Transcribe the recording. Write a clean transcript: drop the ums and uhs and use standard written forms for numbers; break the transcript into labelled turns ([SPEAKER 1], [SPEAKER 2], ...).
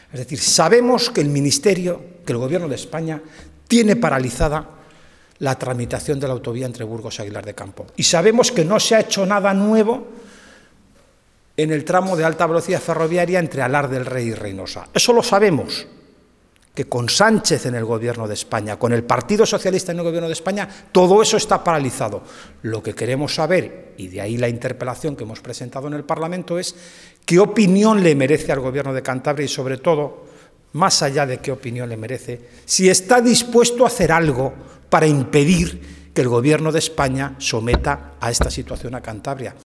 [SPEAKER 1] Es decir, sabemos que el Ministerio, que el Gobierno de España tiene paralizada la tramitación de la autovía entre Burgos y Aguilar de Campo. Y sabemos que no se ha hecho nada nuevo en el tramo de alta velocidad ferroviaria entre Alar del Rey y Reynosa. Eso lo sabemos, que con Sánchez en el Gobierno de España, con el Partido Socialista en el Gobierno de España, todo eso está paralizado. Lo que queremos saber, y de ahí la interpelación que hemos presentado en el Parlamento, es qué opinión le merece al Gobierno de Cantabria y, sobre todo, más allá de qué opinión le merece, si está dispuesto a hacer algo para impedir que el Gobierno de España someta a esta situación a Cantabria.